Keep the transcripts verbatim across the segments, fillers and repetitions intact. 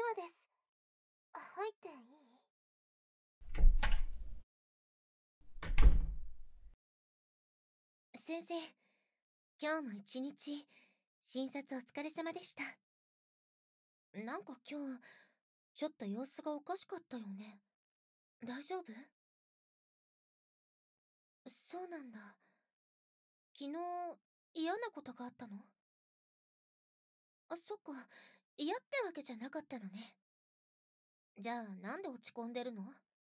です。入っていい？先生、今日も一日、診察お疲れ様でした。なんか今日、ちょっと様子がおかしかったよね。大丈夫？そうなんだ。昨日、嫌なことがあったの？あ、そっか。嫌ってわけじゃなかったのね。じゃあ、なんで落ち込んでるの？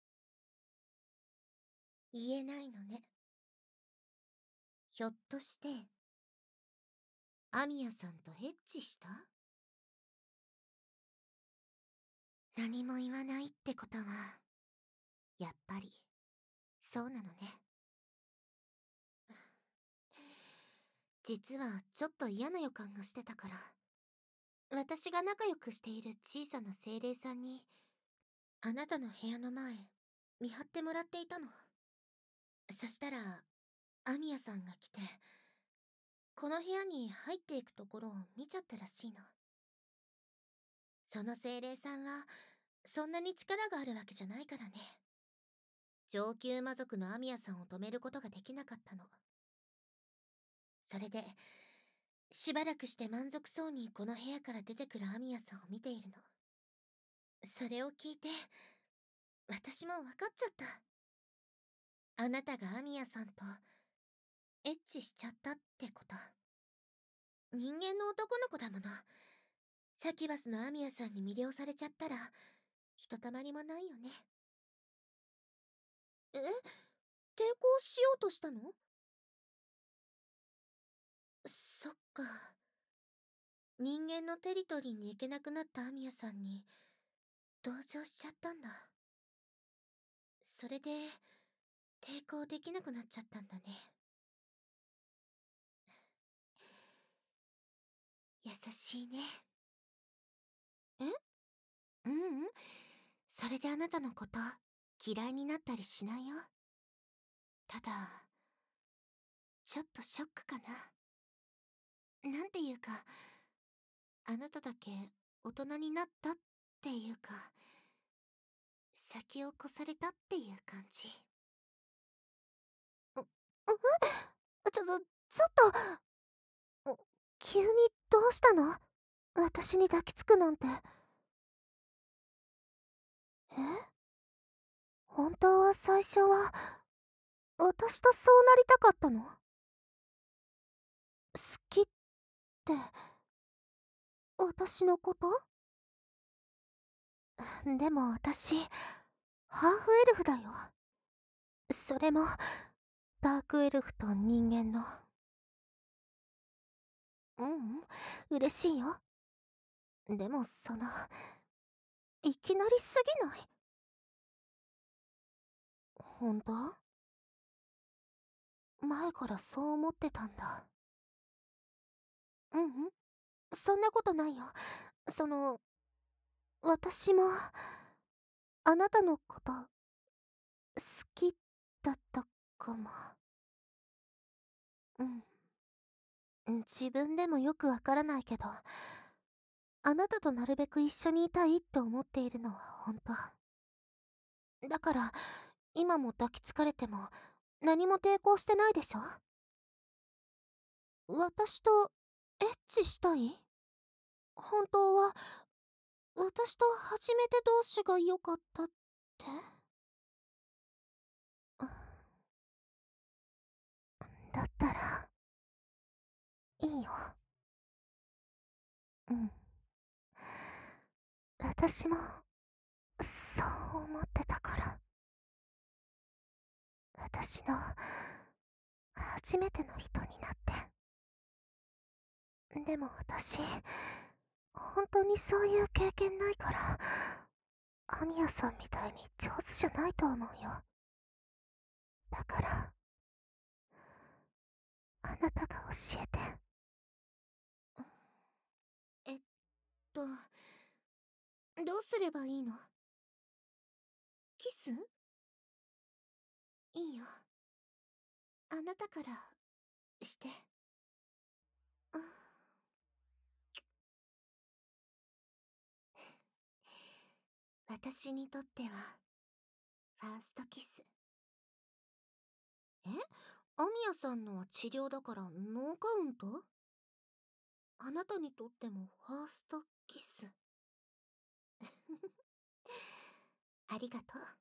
言えないのね。ひょっとして、アミヤさんとエッチした？何も言わないってことは、やっぱり、そうなのね。実はちょっと嫌な予感がしてたから、私が仲良くしている小さな精霊さんに、あなたの部屋の前、見張ってもらっていたの。そしたら、アミヤさんが来て、この部屋に入っていくところを見ちゃったらしいの。その精霊さんは、そんなに力があるわけじゃないからね。上級魔族のアミヤさんを止めることができなかったの。それで、しばらくして満足そうにこの部屋から出てくるアミヤさんを見ているの。それを聞いて、私も分かっちゃった。あなたがアミヤさんと、エッチしちゃったってこと。人間の男の子だもの。サキュバスのアミヤさんに魅了されちゃったら、ひとたまりもないよね。え？抵抗しようとしたの？そっか。人間のテリトリーに行けなくなったアミヤさんに、同情しちゃったんだ。それで、抵抗できなくなっちゃったんだね。優しいね。え？ううん。それであなたのこと嫌いになったりしないよ。ただ、ちょっとショックかな。なんていうか、あなただけ大人になったっていうか、先を越されたっていう感じ。う、うちょっと、ちょっと、急にどうしたの？私に抱きつくなんて。え？本当は最初は、私とそうなりたかったの？好きって、私のこと？でも私、ハーフエルフだよ。それも、ダークエルフと人間の。ううん、嬉しいよ。でもその、いきなりすぎない？ほんと？前からそう思ってたんだ。ううん、そんなことないよ。その、私も、あなたのこと、好きだったかも。うん。自分でもよくわからないけど、あなたとなるべく一緒にいたいって思っているのは本当。だから、今も抱きつかれても、何も抵抗してないでしょ？私と、エッチしたい？本当は、私と初めて同士が良かったって？だったら、いいよ。うん。私も、そう思ってたから。私の、初めての人になって。でも私、本当にそういう経験ないから、アミヤさんみたいに上手じゃないと思うよ。だから、あなたが教えて。えっと、どうすればいいの？キス？いいよ。あなたからして。 私にとってはファーストキス。え、アミヤさんのは治療だからノーカウント？あなたにとってもファーストキス。ありがとう。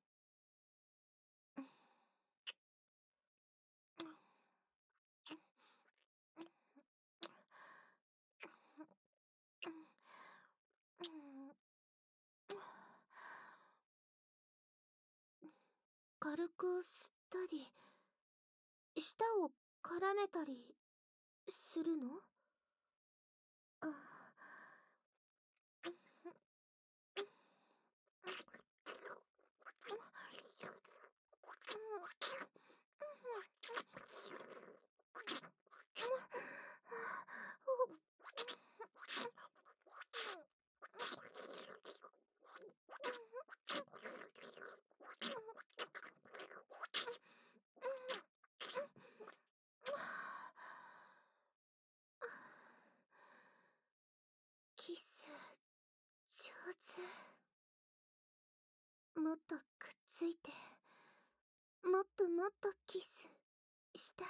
軽く吸ったり、舌を絡めたりするの？あ、キス上手。もっとくっついて、もっともっとキスしたい。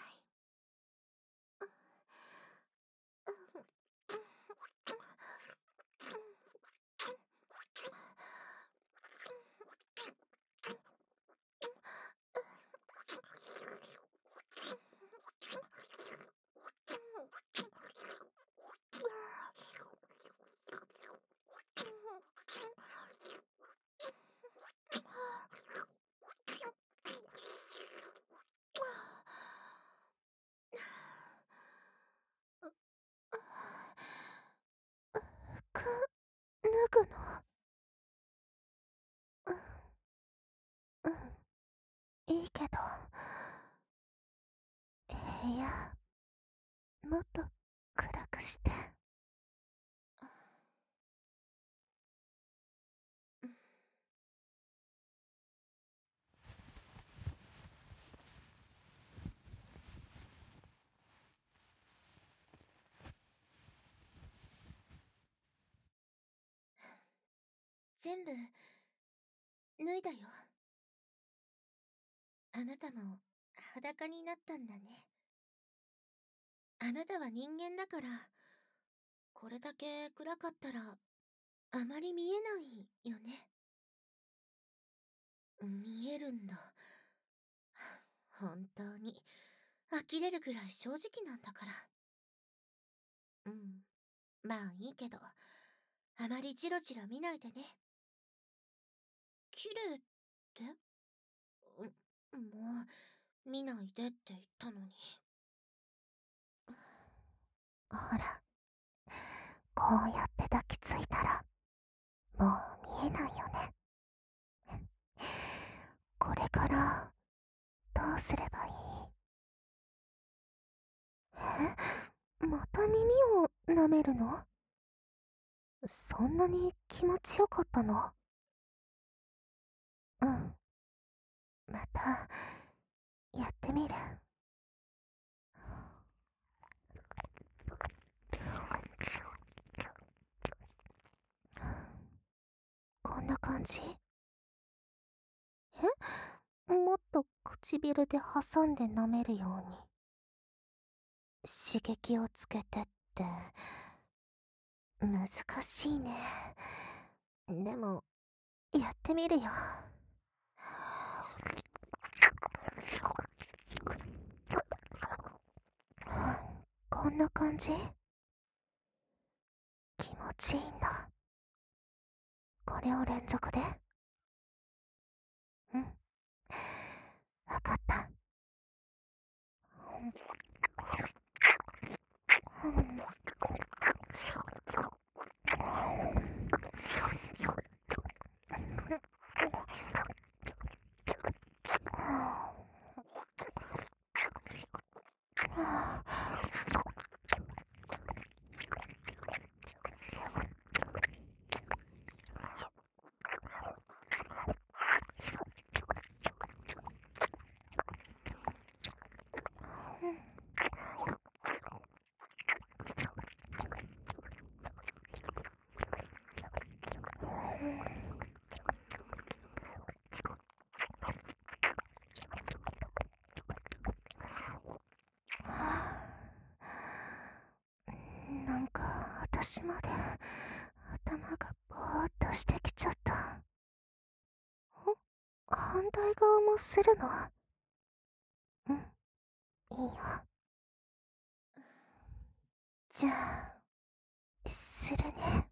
服脱ぐの？うん、いいけど、部屋もっと暗くして。全部脱いだよ。あなたも裸になったんだね。あなたは人間だから、これだけ暗かったらあまり見えないよね。見えるんだ。本当に呆れるぐらい正直なんだから。うん、まあいいけど、あまりジロジロ見ないでね。綺麗って？うもう見ないでって言ったのに。ほら、こうやって抱きついたらもう見えないよね。これからどうすればいい？え、また耳を舐めるの？そんなに気持ちよかったの？うん、またやってみる。こんな感じ？え、もっと唇で挟んで舐めるように刺激をつけてって。難しいね。でもやってみるよ。こんな感じ？気持ちいいんだ。これを連続で。うん、わかった。うん、 ちまで頭がぼーっとしてきちゃった。ん反対側もするの？うん、いいよ。じゃあ、するね。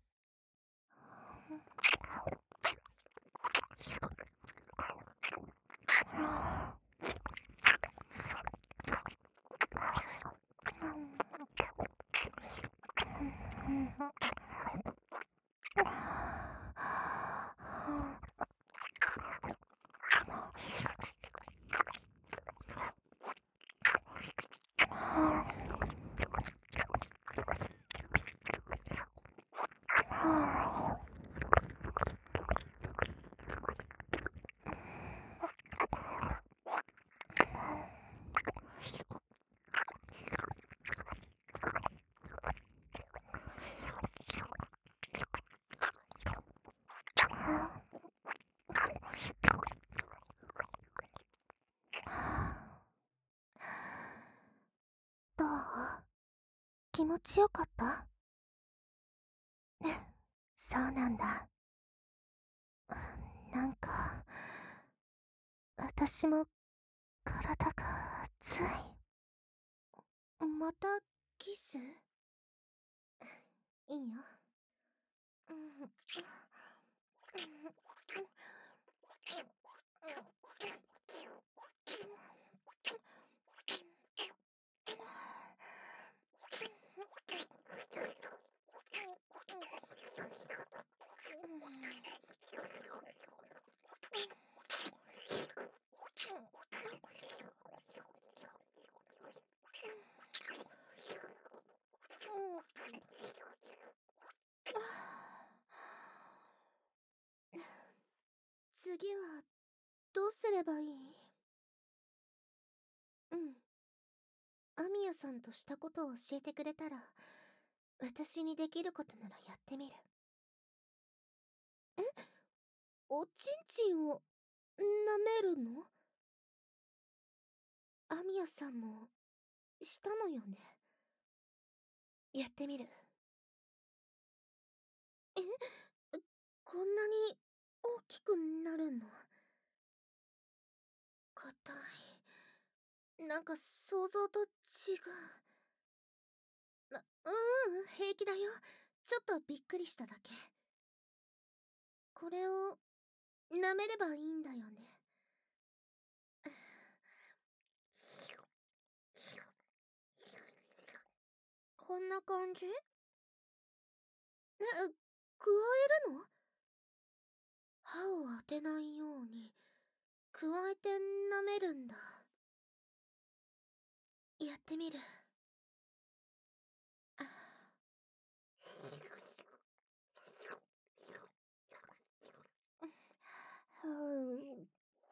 どう？気持ちよかった？そうなんだ。なんか、私も体が熱い。 またキス？いいよ。次はどうすればいい？うん。アミヤさんとしたことを教えてくれたら、私にできることならやってみる。え？おちんちんを舐めるの？アミヤさんもしたのよね。やってみる。え？こんなに大きくなるの？硬い。なんか想像と違う。な、ううん、平気だよ。ちょっとびっくりしただけ。これを舐めればいいんだよね。こんな感じ？え、加えるの？歯を当てないように加えて舐めるんだ。やってみる。あふう。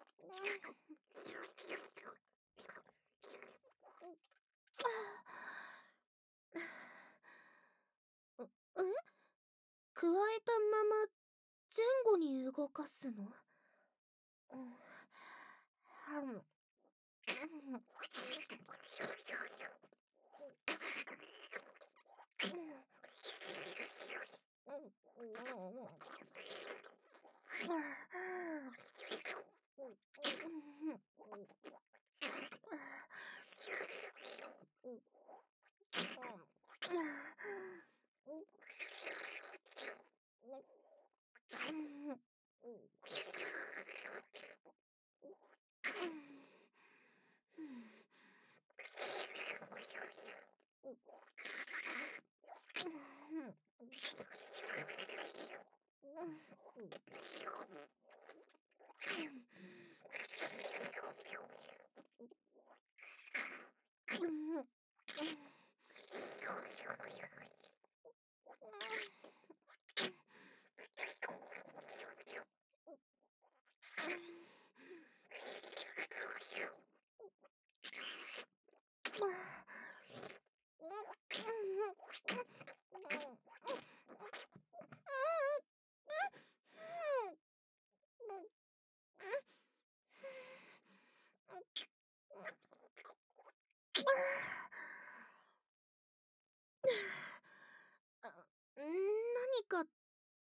え？加えたまま前後に動かすの？うん。はむ。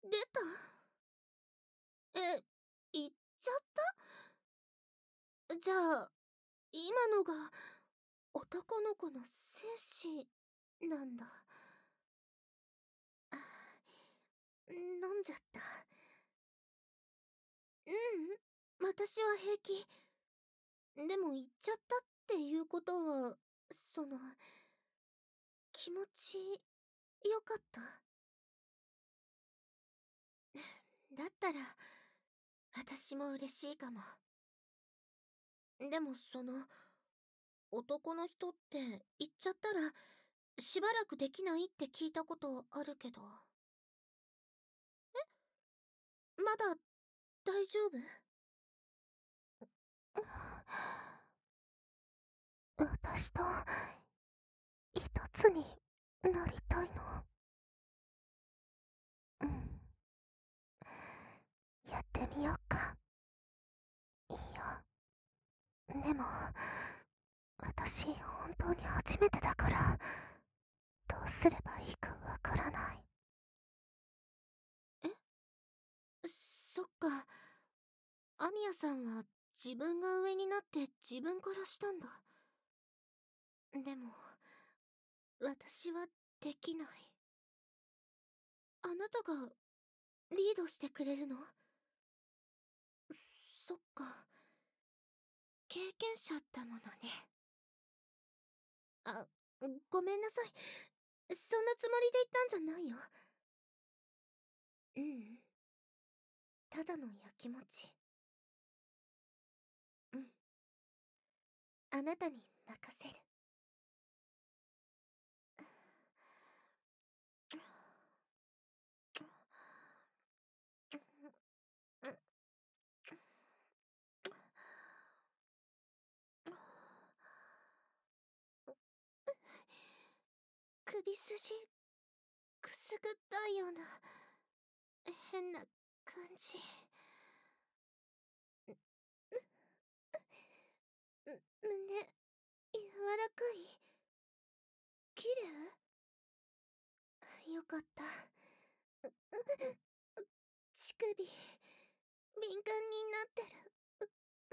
出た？え、言っちゃった？じゃあ、今のが男の子の精子なんだ。あ、飲んじゃった。ううん、私は平気。でも言っちゃったっていうことは、その、気持ちよかった？だったら、私も嬉しいかも。でもその、男の人って言っちゃったら、しばらくできないって聞いたことあるけど。え？まだ大丈夫？ 私と一つになりたいの。うん。やってみようか。いいよ。でも、私本当に初めてだから、どうすればいいかわからない。 え？そっか。アミヤさんは自分が上になって自分からしたんだ。でも、私はできない。あなたがリードしてくれるの？そっか。経験者だものね。あ、ごめんなさい。そんなつもりで言ったんじゃないよ。うん。ただのやきもち。うん。あなたに任せる。首筋くすぐったいような変な感じ。胸柔らかい？綺麗？よかった。乳首敏感になってる。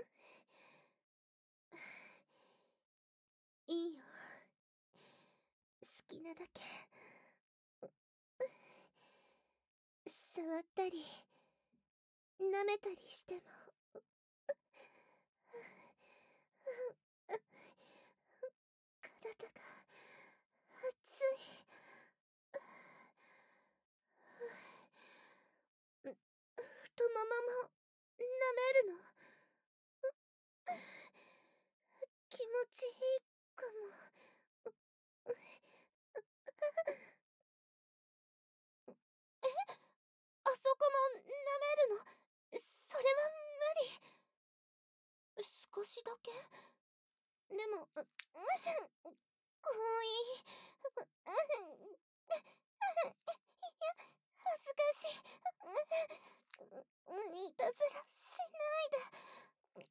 いいよ。好きなだけ触ったり舐めたりしても。体が熱い。太ももも舐めるの？気持ちいいかも。え？あそこも舐めるの？それは無理。少しだけ？でも、う、う、かわいい。恥ずかしい。いたずらしない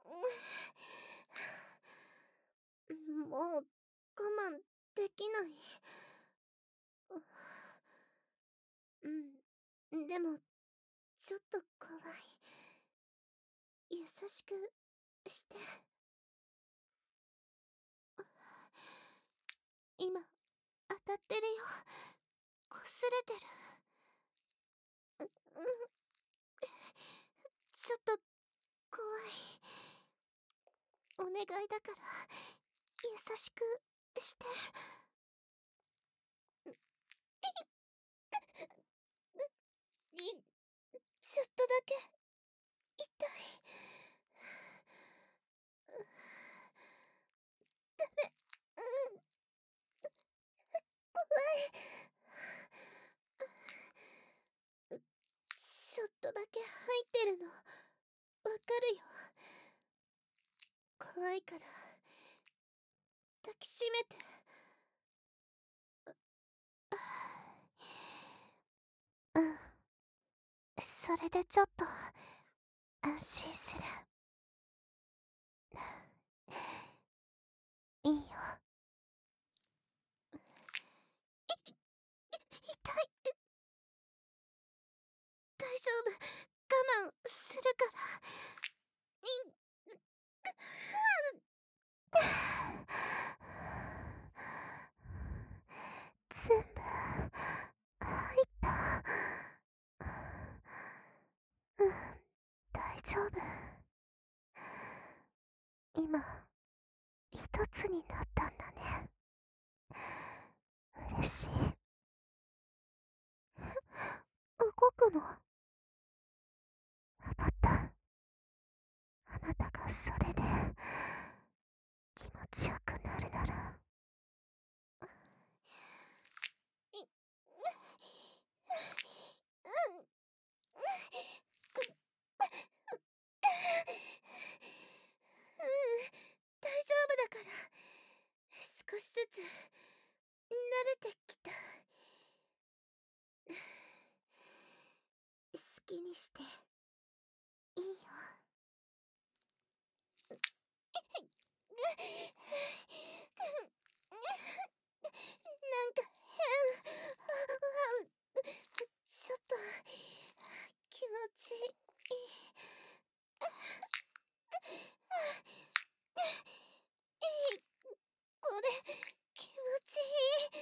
で。もう我慢できない。うん。でも、ちょっと怖い。優しくして。今、当たってるよ。擦れてる。う、うん。ちょっと、怖い。お願いだから、優しくして。い、ちょっとだけ、痛い。ダメ。うん。怖い。ちょっとだけ入ってるの、わかるよ。怖いから、抱きしめて。うん。それでちょっと、安心する。いいよ。い、い、痛い。 丈夫。我慢するから。全部入った。うん、大丈夫。今一つになったんだね。嬉しい。動くの。わかった。あなたがそれで気持ちよくなるなら。い、うん、大丈夫だから。少しずつ慣れてきた。好きにしていいよ。なんか変。ちょっと気持ちいい。これ気持ちいい。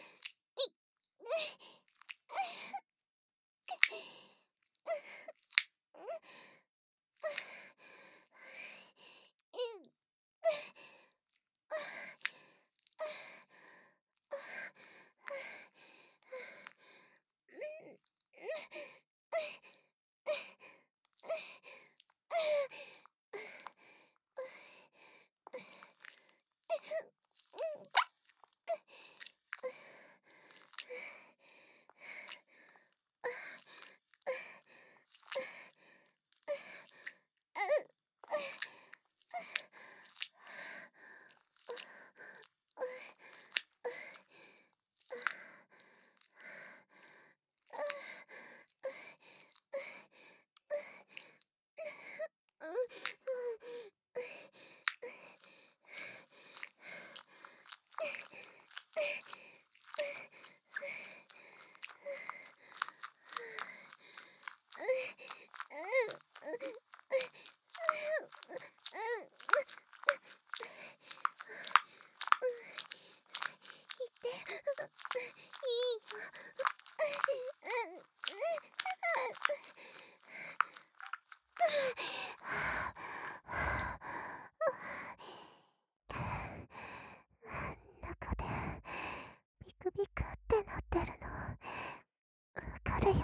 中でビクビクってなってるのわかるよ。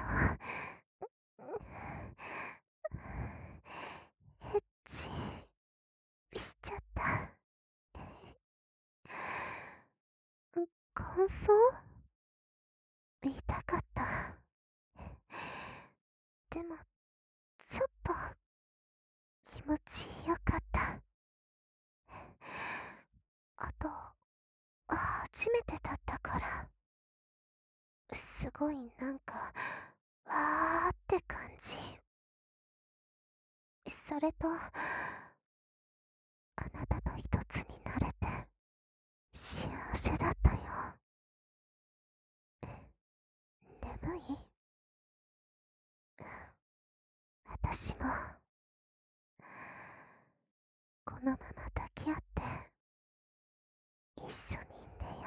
エッチしちゃった。感想言いたかった。でもちょっと気持ちよかった。あと初めてだったからすごいなんかわーって感じ。それとあなたと一つになれて幸せだったよ。眠い？私もこのまま抱き合って一緒に寝よ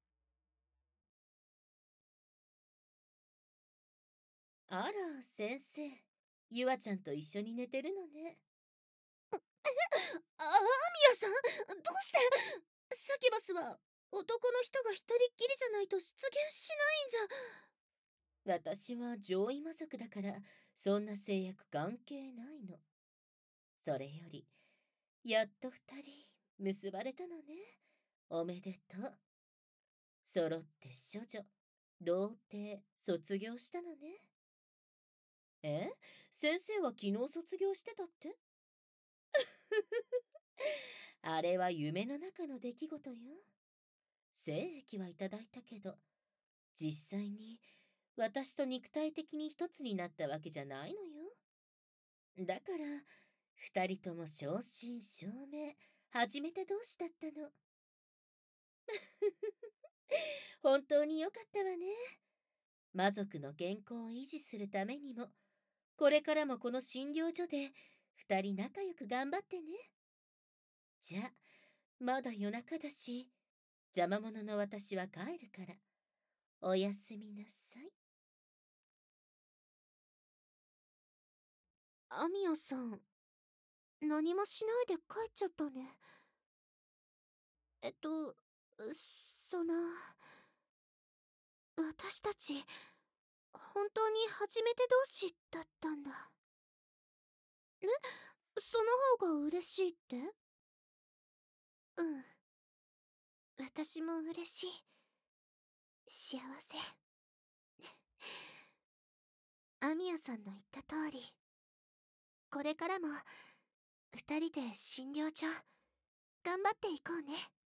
あら、先生。ゆあちゃんと一緒に寝てるのね。 あ、アーミヤさん、どうしてサキバスは男の人が一人っきりじゃないと出現しないんじゃ。 私は上位魔族だからそんな制約関係ないの。それよりやっと二人結ばれたのね。おめでとう。揃って処女童貞卒業したのね。え、先生は昨日卒業してたって？あれは夢の中の出来事よ。精液はいただいたけど実際に私と肉体的に一つになったわけじゃないのよ。だから二人とも正真正銘初めて同士だったの。本当によかったわね。魔族の健康を維持するためにもこれからもこの診療所で二人仲良く頑張ってね。じゃあ、まだ夜中だし、邪魔者の私は帰るから、おやすみなさい。 アミヤさん、何もしないで帰っちゃったね。えっと、その、私たち、本当に初めて同士だったんだ。え、その方が嬉しいって？うん。私も嬉しい。幸せ。アミヤさんの言った通り、これからも二人で診療所頑張っていこうね。